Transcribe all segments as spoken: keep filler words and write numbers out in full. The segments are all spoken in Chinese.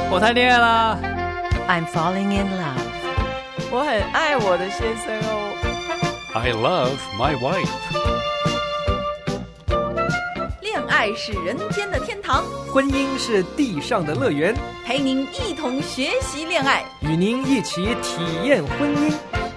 我谈恋爱啦。 I'm falling in love. 我很爱我的先生哦。 I love my wife. 恋爱是人间的天堂， 婚姻是地上的乐园， 陪您一同学习恋爱， 与您一起体验婚姻。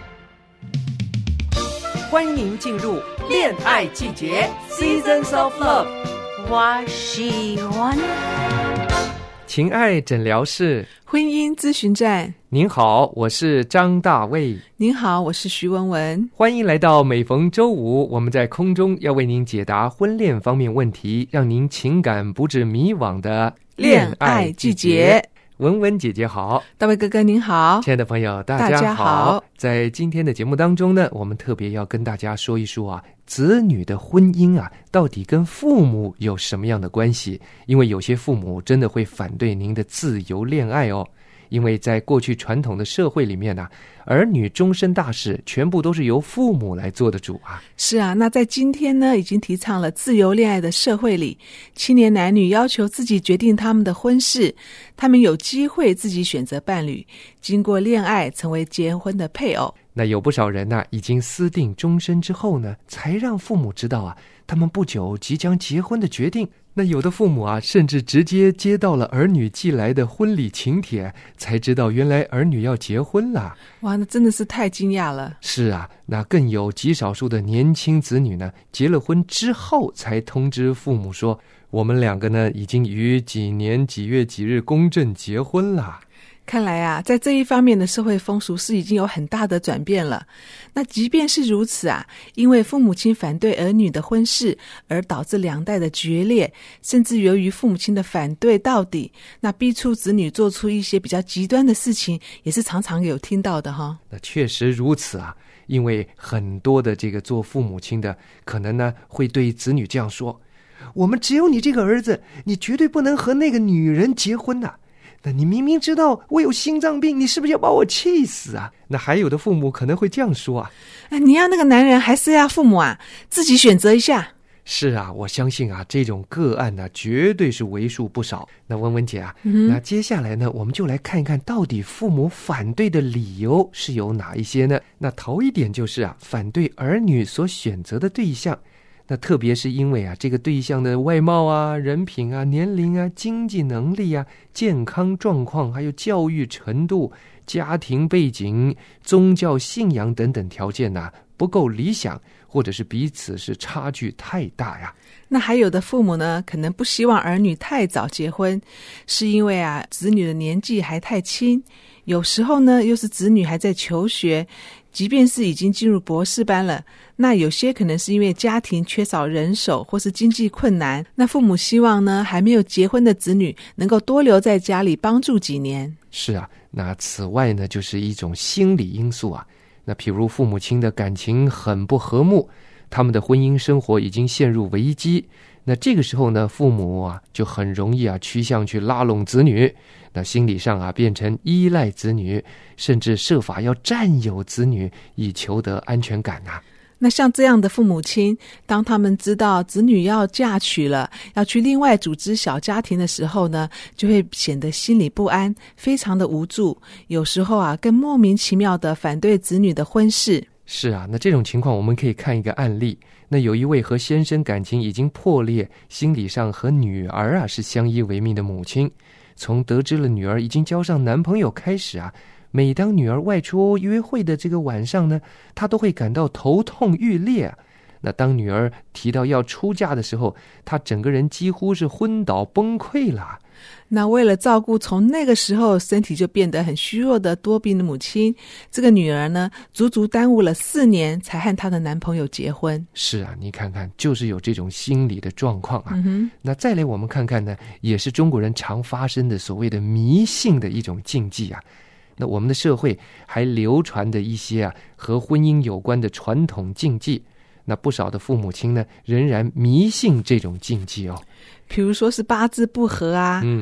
欢迎您进入恋爱季节 Seasons of Love。 我喜欢情爱诊疗室， 婚姻咨询站。 您好，我是张大卫。 您好，我是徐文文。欢迎来到每逢周五，我们在空中要为您解答婚恋方面问题，让您情感不致迷惘的恋爱季节。文文姐姐好。 大卫哥哥您好。 亲爱的朋友大家 好, 大家好。在今天的节目当中呢，我们特别要跟大家说一说啊，子女的婚姻啊，到底跟父母有什么样的关系？因为有些父母真的会反对您的自由恋爱哦。因为在过去传统的社会里面呢、啊，儿女终身大事全部都是由父母来做的主啊。 是啊，那在今天呢，已经提倡了自由恋爱的社会里，青年男女要求自己决定他们的婚事，他们有机会自己选择伴侣，经过恋爱成为结婚的配偶。 那有不少人呢、啊，已经私定终身之后呢，才让父母知道啊，他们不久即将结婚的决定。那有的父母啊，甚至直接接到了儿女寄来的婚礼请帖，才知道原来儿女要结婚了。 哇，那真的是太惊讶了。 是啊，那更有极少数的年轻子女呢，结了婚之后才通知父母说，我们两个呢，已经于几年几月几日公证结婚了。 看来啊，在这一方面的社会风俗是已经有很大的转变了。那即便是如此啊，因为父母亲反对儿女的婚事而导致两代的决裂，甚至由于父母亲的反对到底，那逼出子女做出一些比较极端的事情，也是常常有听到的哈。 那确实如此啊，因为很多的这个做父母亲的，可能呢会对子女这样说：我们只有你这个儿子，你绝对不能和那个女人结婚呐、啊。那你明明知道我有心脏病，你是不是要把我气死啊？那还有的父母可能会这样说啊， 你要那个男人还是要父母啊？自己选择一下。 是啊，我相信啊，这种个案呢、啊，绝对是为数不少。那文文姐啊、 嗯， 那接下来呢，我们就来看一看到底父母反对的理由是有哪一些呢？那头一点就是啊，反对儿女所选择的对象。那特别是因为啊，这个对象的外貌啊、人品啊、年龄啊、经济能力啊、健康状况，还有教育程度、家庭背景、宗教信仰等等条件啊，不够理想，或者是彼此是差距太大呀。 那还有的父母呢，可能不希望儿女太早结婚，是因为啊，子女的年纪还太轻，有时候呢，又是子女还在求学，即便是已经进入博士班了，那有些可能是因为家庭缺少人手或是经济困难，那父母希望呢，还没有结婚的子女能够多留在家里帮助几年。 是啊，那此外呢，就是一种心理因素啊。那譬如父母亲的感情很不和睦，他们的婚姻生活已经陷入危机，那这个时候呢，父母啊就很容易啊趋向去拉拢子女，那心理上啊变成依赖子女，甚至设法要占有子女，以求得安全感啊。 那像这样的父母亲，当他们知道子女要嫁娶了，要去另外组织小家庭的时候呢，就会显得心里不安，非常的无助，有时候啊更莫名其妙的反对子女的婚事。 是啊，那这种情况我们可以看一个案例。那有一位和先生感情已经破裂，心理上和女儿啊是相依为命的母亲，从得知了女儿已经交上男朋友开始啊，每当女儿外出约会的这个晚上呢，她都会感到头痛欲裂啊。那当女儿提到要出嫁的时候，她整个人几乎是昏倒崩溃了。 那为了照顾从那个时候身体就变得很虚弱的多病的母亲，这个女儿呢，足足耽误了四年才和她的男朋友结婚。 是啊，你看看，就是有这种心理的状况啊。 嗯哼。 那再来我们看看呢，也是中国人常发生的所谓的迷信的一种禁忌啊。那我们的社会还流传的一些啊和婚姻有关的传统禁忌，那不少的父母亲呢仍然迷信这种禁忌哦。 比如说是八字不合啊， 嗯，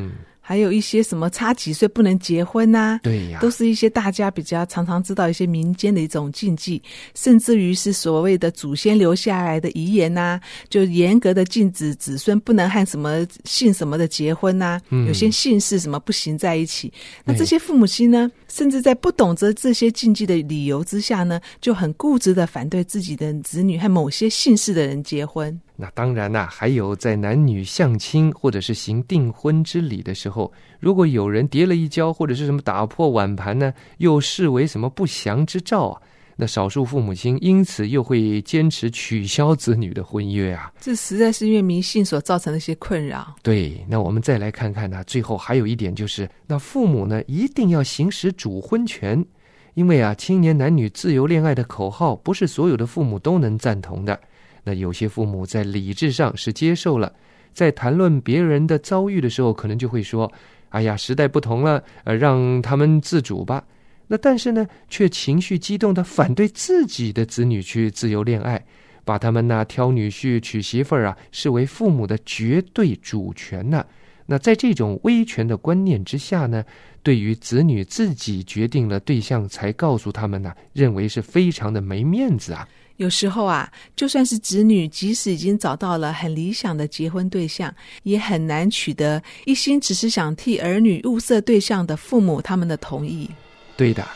还有一些什么差几岁不能结婚啊， 对呀， 都是一些大家比较常常知道一些民间的一种禁忌，甚至于是所谓的祖先留下来的遗言啊，就严格的禁止子孙不能和什么姓什么的结婚啊，嗯、有些姓氏什么不行在一起。那这些父母亲呢，甚至在不懂得这些禁忌的理由之下呢，就很固执的反对自己的子女和某些姓氏的人结婚。 那当然啦、啊，还有在男女相亲或者是行订婚之礼的时候，如果有人跌了一跤或者是什么打破碗盘呢，又视为什么不祥之兆啊，那少数父母亲因此又会坚持取消子女的婚约啊。 这实在是因为迷信所造成的一些困扰。 对，那我们再来看看呢，最后还有一点就是，那父母呢一定要行使主婚权，因为啊，青年男女自由恋爱的口号不是所有的父母都能赞同的。那有些父母在理智上是接受了，在谈论别人的遭遇的时候，可能就会说：“哎呀，时代不同了，呃，让他们自主吧。”那但是呢，却情绪激动地反对自己的子女去自由恋爱，把他们那挑女婿娶媳妇儿啊视为父母的绝对主权呢、啊。那在这种威权的观念之下呢，对于子女自己决定了对象才告诉他们呢、啊，认为是非常的没面子啊。 有时候啊，就算是子女即使已经找到了很理想的结婚对象，也很难取得一心只是想替儿女物色对象的父母他们的同意。 对的。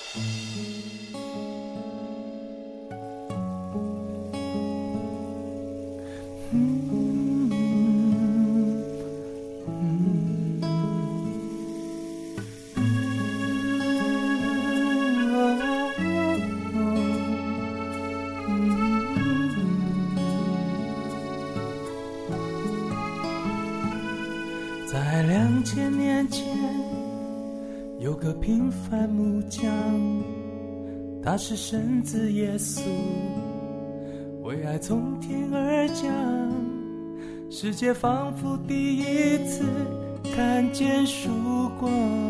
在两千年前，有个平凡木匠，他是神子耶稣，为爱从天而降。世界仿佛第一次看见曙光，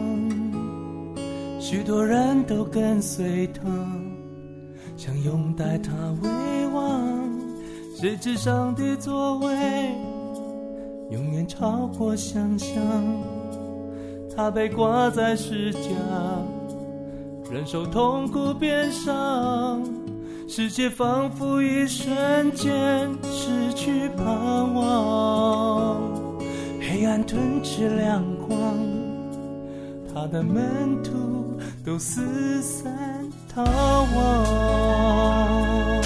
许多人都跟随他，想拥戴他为王。谁知上帝作为永远超过想象，他被挂在十架，忍受痛苦变伤，世界仿佛一瞬间失去盼望，黑暗吞噬亮光，他的门徒都四散逃亡。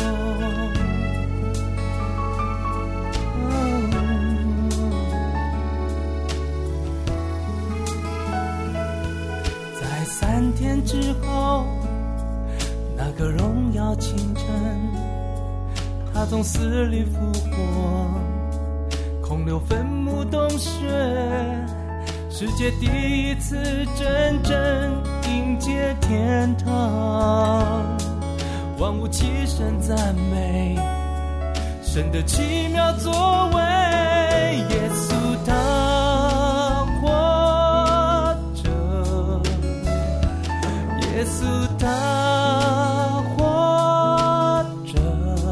三天之后，那个荣耀清晨，他从死里复活，空留坟墓洞穴，世界第一次真正迎接天堂，万物齐声赞美神的奇妙作为。耶稣他活着，耶稣他活着，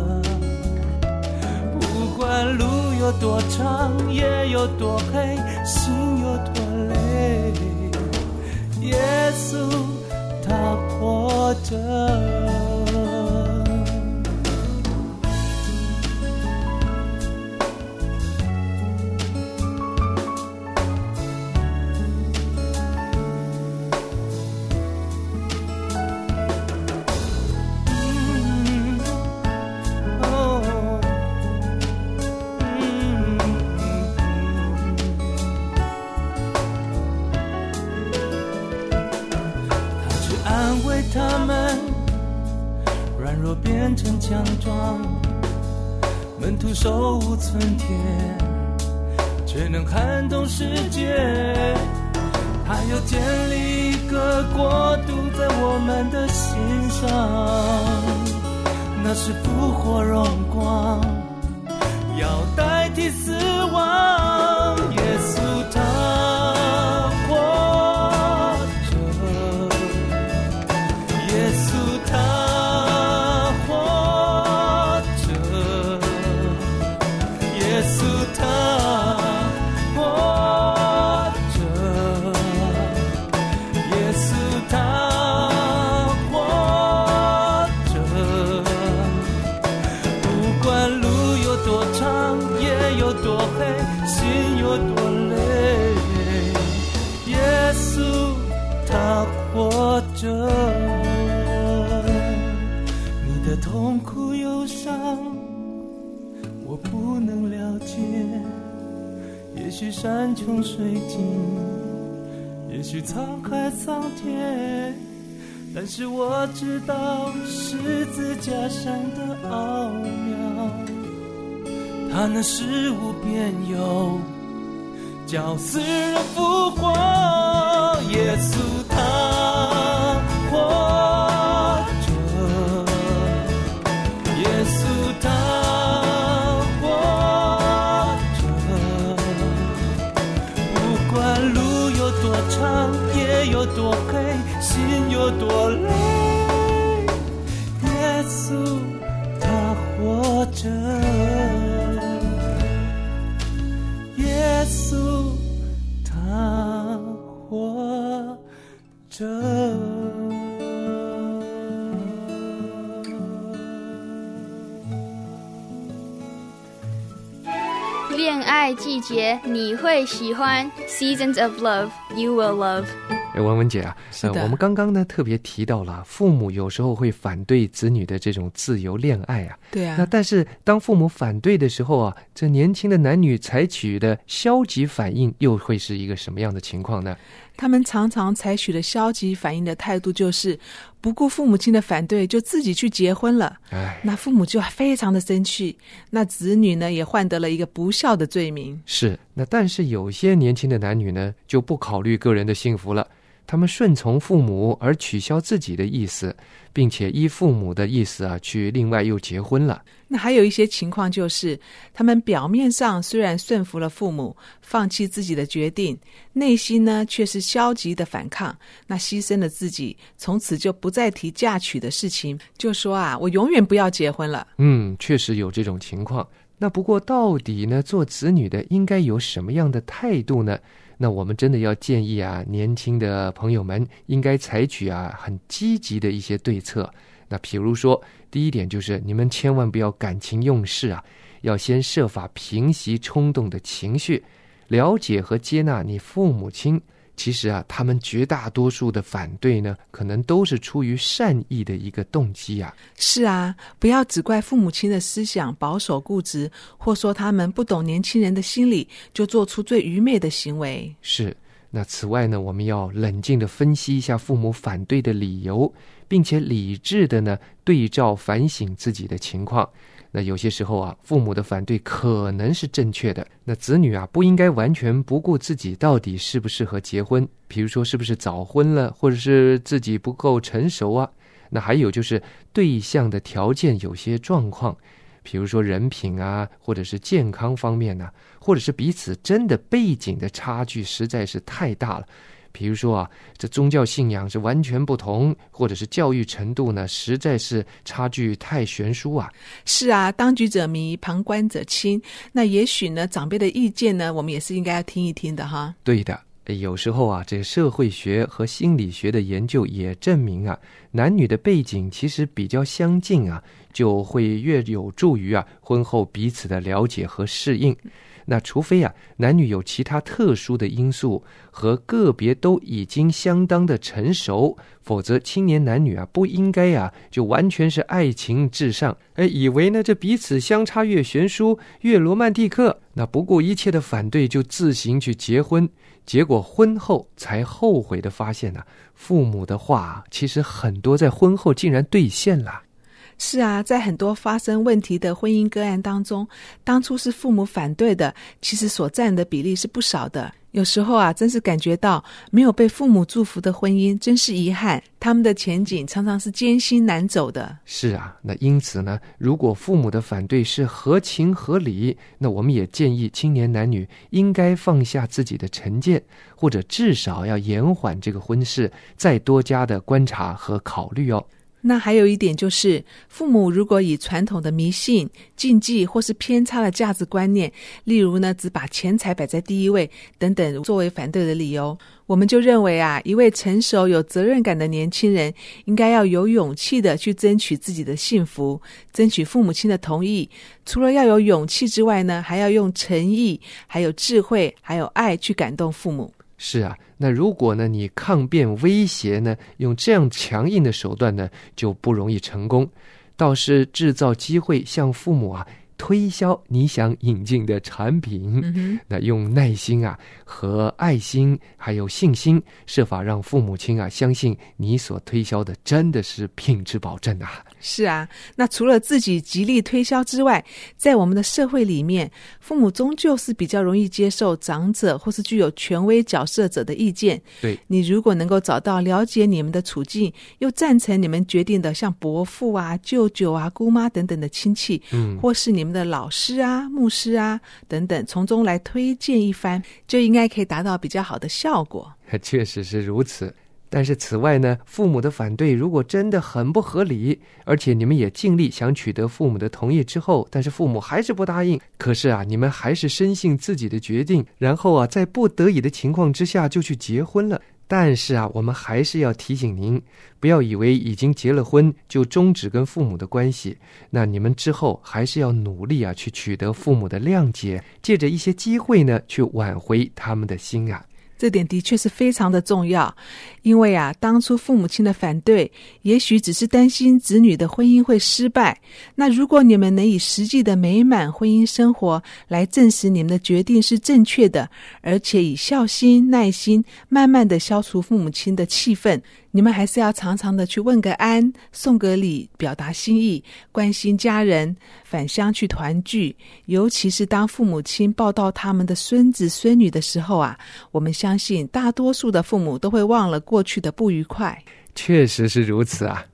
不管路有多长，夜有多黑，心有多累，耶稣他活着。他们软弱变成强壮，门徒手无寸铁，却能撼动世界。他又建立一个国度在我们的心上，那是复活荣光，要代替死亡。耶稣他活着，耶稣他活着，耶稣他活着， 他活着。你的痛苦忧伤我不能了解，也许山穷水尽，也许沧海桑田，但是我知道十字架上的奥妙，它能使无边有，叫死人复活。耶稣他活着，耶稣他活着，不管路有多长，夜有多黑，心有多累，耶稣他活着，耶稣他活着。 恋爱季节你会喜欢 Seasons of Love You Will Love。 哎，文文姐啊， 是的呃，我们刚刚呢特别提到了父母有时候会反对子女的这种自由恋爱啊。 对啊， 那但是当父母反对的时候啊，这年轻的男女采取的消极反应又会是一个什么样的情况呢？ 他们常常采取的消极反应的态度就是不顾父母亲的反对，就自己去结婚了。 哎， 那父母就非常的生气，那子女呢也换得了一个不孝的罪名。 是，那但是有些年轻的男女呢就不考虑个人的幸福了，他们顺从父母而取消自己的意思，并且依父母的意思啊去另外又结婚了。 那还有一些情况就是他们表面上虽然顺服了父母，放弃自己的决定，内心呢却是消极的反抗，那牺牲了自己，从此就不再提嫁娶的事情，就说啊我永远不要结婚了。 嗯，确实有这种情况。那不过到底呢做子女的应该有什么样的态度呢？那我们真的要建议啊年轻的朋友们应该采取啊很积极的一些对策。那比如说第一点就是你们千万不要感情用事啊，要先设法平息冲动的情绪，了解和接纳你父母亲。其实啊他们绝大多数的反对呢可能都是出于善意的一个动机啊。 是啊，不要只怪父母亲的思想保守固执，或说他们不懂年轻人的心理，就做出最愚昧的行为。 是，那此外呢我们要冷静地分析一下父母反对的理由，并且理智的呢对照反省自己的情况。那有些时候啊父母的反对可能是正确的，那子女啊不应该完全不顾自己到底适不适合结婚，比如说是不是早婚了，或者是自己不够成熟啊。那还有就是对象的条件有些状况，比如说人品啊，或者是健康方面啊，或者是彼此真的背景的差距实在是太大了。比如说啊，这宗教信仰是完全不同，或者是教育程度呢，实在是差距太悬殊啊。 是啊，当局者迷，旁观者清。那也许呢，长辈的意见呢，我们也是应该要听一听的哈。 对的，有时候啊，这社会学和心理学的研究也证明啊，男女的背景其实比较相近啊，就会越有助于啊，婚后彼此的了解和适应。那除非啊，男女有其他特殊的因素和个别都已经相当的成熟，否则青年男女啊不应该啊就完全是爱情至上，哎，以为呢这彼此相差越悬殊越罗曼蒂克，那不顾一切的反对就自行去结婚，结果婚后才后悔的发现呢、啊，父母的话其实很多在婚后竟然兑现了。 是啊，在很多发生问题的婚姻个案当中，当初是父母反对的，其实所占的比例是不少的。有时候啊，真是感觉到没有被父母祝福的婚姻真是遗憾，他们的前景常常是艰辛难走的。 是啊，那因此呢，如果父母的反对是合情合理，那我们也建议青年男女应该放下自己的成见，或者至少要延缓这个婚事，再多加的观察和考虑哦。 那还有一点就是，父母如果以传统的迷信、禁忌或是偏差的价值观念，例如呢，只把钱财摆在第一位等等作为反对的理由，我们就认为啊，一位成熟有责任感的年轻人应该要有勇气的去争取自己的幸福，争取父母亲的同意。除了要有勇气之外呢，还要用诚意、还有智慧、还有爱去感动父母。 是啊， 那如果呢你抗辩威胁呢，用这样强硬的手段呢，就不容易成功，倒是制造机会向父母啊推销你想引进的产品、嗯、那用耐心啊和爱心还有信心，设法让父母亲啊相信你所推销的真的是品质保证啊。 是啊，那除了自己极力推销之外，在我们的社会里面，父母终究是比较容易接受长者或是具有权威角色者的意见。 对， 你如果能够找到了解你们的处境又赞成你们决定的，像伯父啊舅舅啊姑妈等等的亲戚、嗯、或是你们的老师啊牧师啊等等，从中来推荐一番，就应该可以达到比较好的效果。 确实是如此。但是此外呢，父母的反对如果真的很不合理，而且你们也尽力想取得父母的同意之后，但是父母还是不答应，可是啊你们还是深信自己的决定，然后啊在不得已的情况之下就去结婚了。但是啊我们还是要提醒您，不要以为已经结了婚就终止跟父母的关系，那你们之后还是要努力啊去取得父母的谅解，借着一些机会呢去挽回他们的心啊。 这点的确是非常的重要，因为啊，当初父母亲的反对，也许只是担心子女的婚姻会失败。那如果你们能以实际的美满婚姻生活来证实你们的决定是正确的，而且以孝心、耐心，慢慢的消除父母亲的气愤，你们还是要常常的去问个安，送个礼，表达心意，关心家人，返乡去团聚。尤其是当父母亲报到他们的孙子孙女的时候啊，我们相信大多数的父母都会忘了过去的不愉快。 确实是如此啊。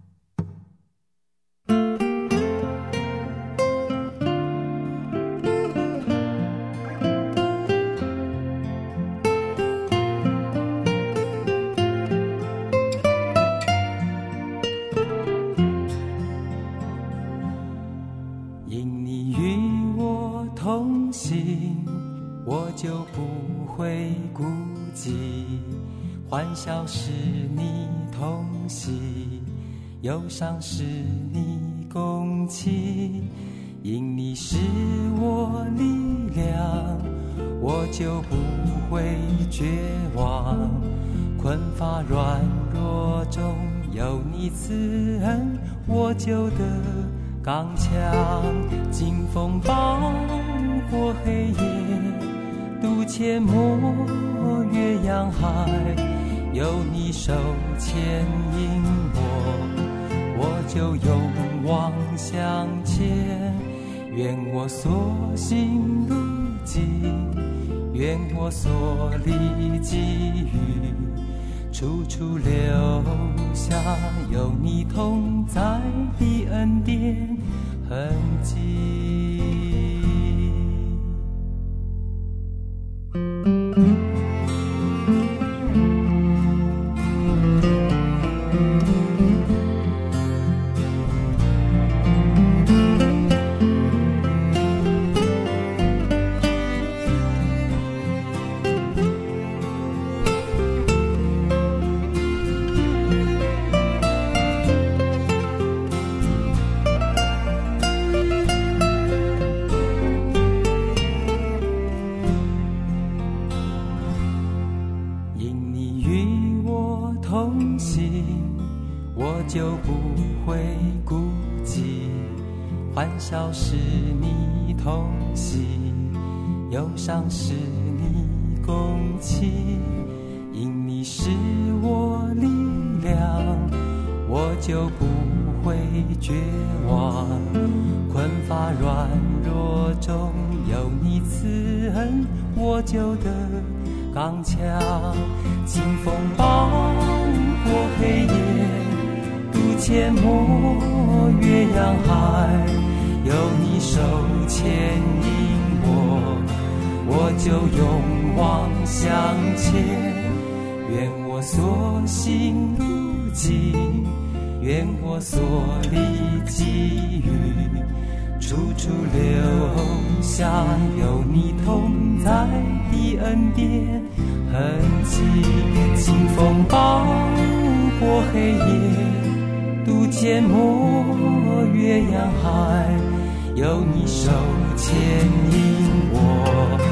我就不会孤寂，欢笑是你同喜，忧伤是你共泣，因你是我力量，我就不会绝望，困乏软弱中有你慈恩，我就得刚强，经风暴过黑夜，渡阡陌越洋海，有你手牵引我，我就勇往向前。愿我所行路径，愿我所立给予，处处留下有你同在的恩典痕迹。笑是你同喜，忧伤是你共泣，因你是我力量，我就不会绝望，困乏软弱中有你慈恩，我就得刚强，经风暴过黑夜，渡阡陌越洋海，有你手牵引我，我就勇往向前。愿我所行路径，愿我所立给予，处处留下有你同在的恩典痕迹。经风暴过黑夜，渡阡陌越洋海，有你手牵引我，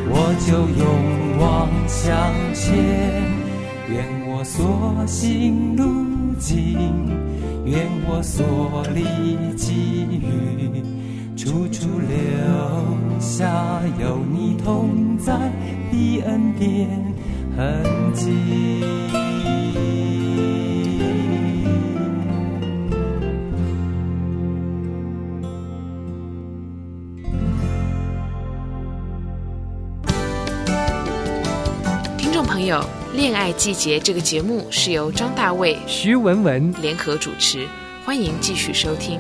我就勇往向前。愿我所行路径，愿我所历际遇，处处留下有你同在的恩典痕迹。 听众朋友，恋爱季节这个节目是由张大卫、 徐文文联合主持，欢迎继续收听。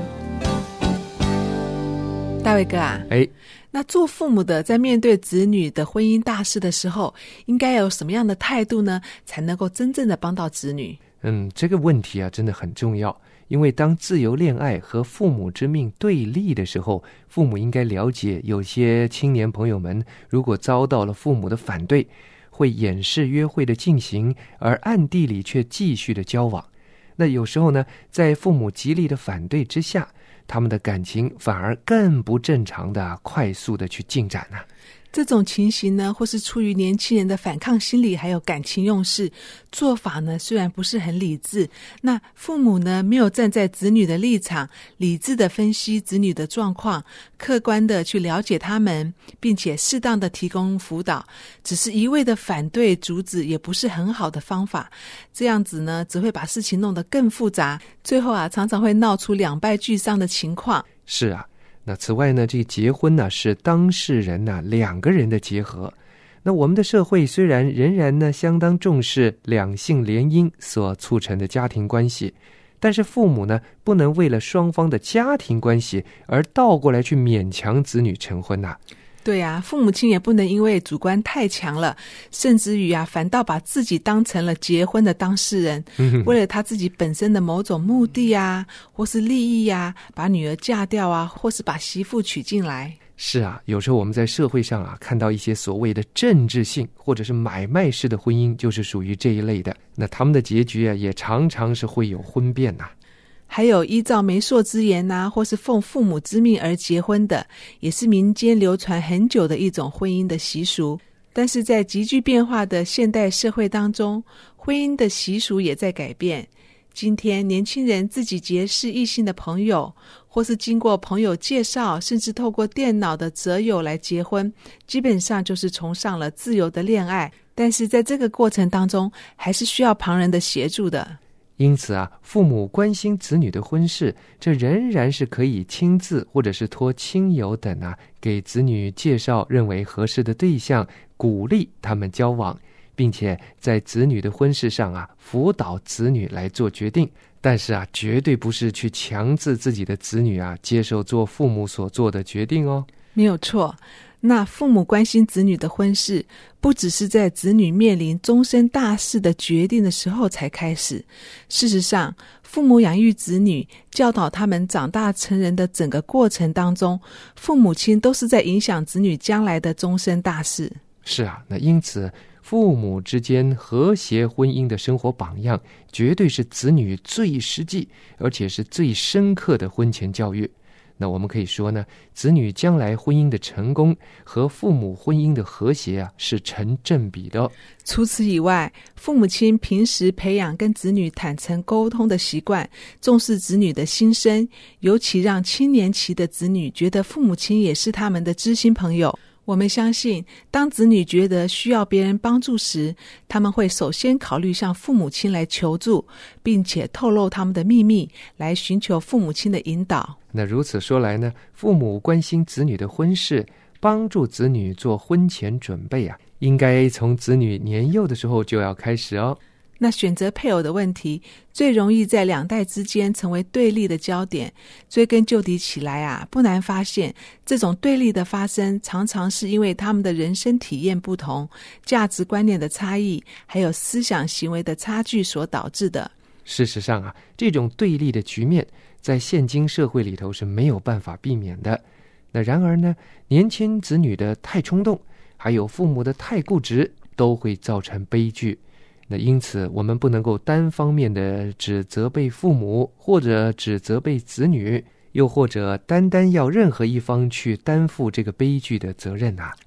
大卫哥啊， 哎， 那做父母的在面对子女的婚姻大事的时候，应该有什么样的态度呢，才能够真正的帮到子女？ 嗯，这个问题啊真的很重要，因为当自由恋爱和父母之命对立的时候，父母应该了解，有些青年朋友们如果遭到了父母的反对，会掩饰约会的进行，而暗地里却继续的交往。那有时候呢，在父母极力的反对之下，他们的感情反而更不正常的快速的去进展啊。 这种情形呢，或是出于年轻人的反抗心理，还有感情用事，做法呢虽然不是很理智，那父母呢没有站在子女的立场，理智的分析子女的状况，客观的去了解他们，并且适当的提供辅导，只是一味的反对阻止，也不是很好的方法。这样子呢，只会把事情弄得更复杂，最后啊，常常会闹出两败俱伤的情况。 是啊。那此外呢，这结婚呢是当事人呢两个人的结合。那我们的社会虽然仍然呢相当重视两性联姻所促成的家庭关系，但是父母呢不能为了双方的家庭关系而倒过来去勉强子女成婚呐、啊。 对啊，父母亲也不能因为主观太强了，甚至于啊，反倒把自己当成了结婚的当事人，嗯、为了他自己本身的某种目的啊，或是利益啊，把女儿嫁掉啊，或是把媳妇娶进来。 是啊，有时候我们在社会上啊，看到一些所谓的政治性或者是买卖式的婚姻，就是属于这一类的。那他们的结局啊，也常常是会有婚变呐、啊。 还有依照媒妁之言啊，或是奉父母之命而结婚的，也是民间流传很久的一种婚姻的习俗。但是在急剧变化的现代社会当中，婚姻的习俗也在改变。今天年轻人自己结识异性的朋友，或是经过朋友介绍，甚至透过电脑的择友来结婚，基本上就是崇尚了自由的恋爱。但是在这个过程当中，还是需要旁人的协助的。 因此啊，父母关心子女的婚事，这仍然是可以亲自或者是托亲友等啊，给子女介绍认为合适的对象，鼓励他们交往，并且在子女的婚事上啊，辅导子女来做决定。但是啊，绝对不是去强制自己的子女啊接受做父母所做的决定哦。 没有错。那父母关心子女的婚事，不只是在子女面临终身大事的决定的时候才开始。事实上，父母养育子女，教导他们长大成人的整个过程当中，父母亲都是在影响子女将来的终身大事。 是啊，那因此父母之间和谐婚姻的生活榜样，绝对是子女最实际而且是最深刻的婚前教育。那我们可以说呢，子女将来婚姻的成功和父母婚姻的和谐啊，是成正比的。 除此以外，父母亲平时培养跟子女坦诚沟通的习惯，重视子女的心声，尤其让青年期的子女觉得父母亲也是他们的知心朋友。我们相信，当子女觉得需要别人帮助时，他们会首先考虑向父母亲来求助，并且透露他们的秘密，来寻求父母亲的引导。 那如此说来呢，父母关心子女的婚事，帮助子女做婚前准备啊，应该从子女年幼的时候就要开始哦。 那选择配偶的问题，最容易在两代之间成为对立的焦点。追根究底起来啊，不难发现，这种对立的发生，常常是因为他们的人生体验不同、价值观念的差异，还有思想行为的差距所导致的。 事实上啊，这种对立的局面，在现今社会里头是没有办法避免的。那然而呢，年轻子女的太冲动，还有父母的太固执，都会造成悲剧。那因此我们不能够单方面的只责备父母，或者只责备子女，又或者单单要任何一方去担负这个悲剧的责任啊。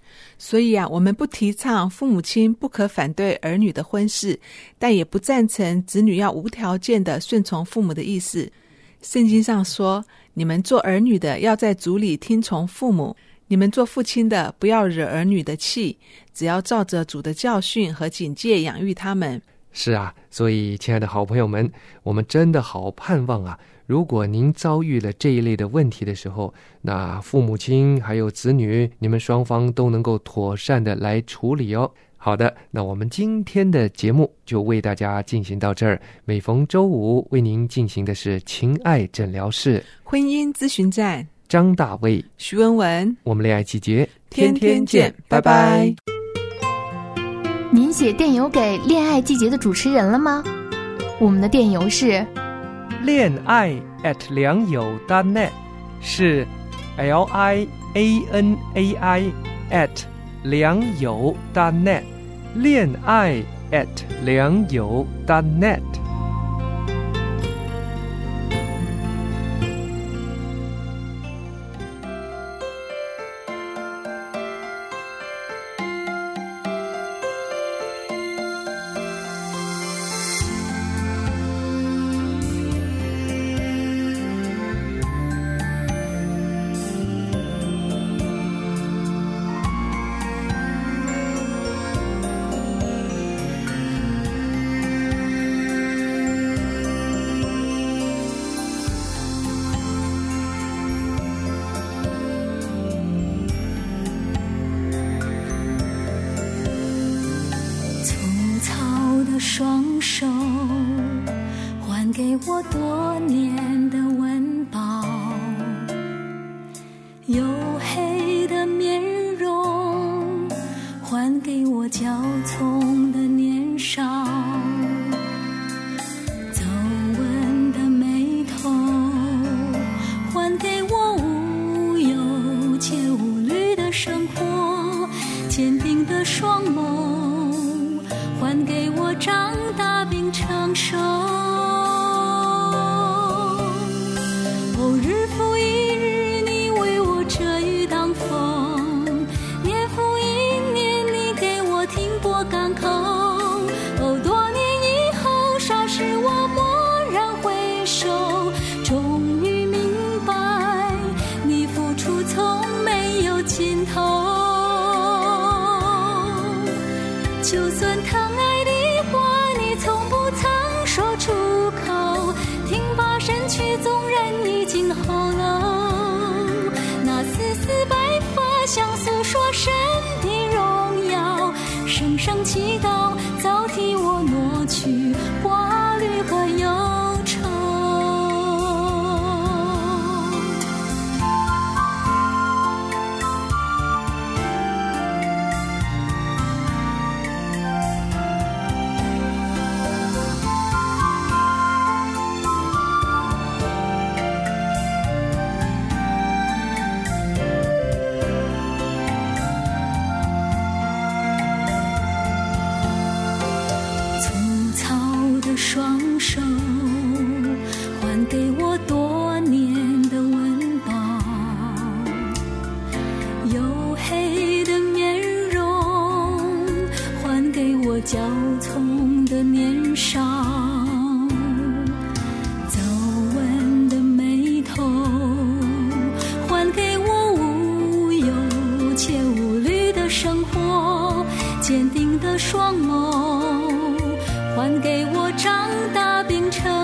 所以啊，我们不提倡父母亲不可反对儿女的婚事，但也不赞成子女要无条件的顺从父母的意思。圣经上说，你们做儿女的要在主里听从父母，你们做父亲的不要惹儿女的气，只要照着主的教训和警戒养育他们。 是啊，所以亲爱的好朋友们，我们真的好盼望啊，如果您遭遇了这一类的问题的时候，那父母亲还有子女，你们双方都能够妥善的来处理哦。好的，那我们今天的节目就为大家进行到这儿。每逢周五为您进行的是情爱诊疗室婚姻咨询站， 张大卫、 徐文文， 我们恋爱季节天天见，拜拜。 您写电邮给恋爱季节的主持人了吗？我们的电邮是恋爱 at 良友 .net， 是 L I A N A I at 良友 .net， 恋爱 at 良友 .net。 双手还给我多年的温饱，黝黑的面容还给我骄纵的年少，皱纹的眉头还给我无忧且无虑的生活，坚定的双眸还给我长大并成熟。哦，日复一日你为我遮雨挡风，年复一年你给我停泊港口。哦，多年以后稍时我蓦然回首，终于明白你付出从没有尽头。就算疼爱的话你从不曾说出口，听罢身躯纵然已经后漏，那丝丝白发像诉说神的荣耀，声声祈祷早替我挪去挂虑和忧愁。双手还给我多年的温饱，黝黑的面容还给我骄纵的年少，皱纹的眉头还给我无忧且无虑的生活，坚定的双眸还给我长大并成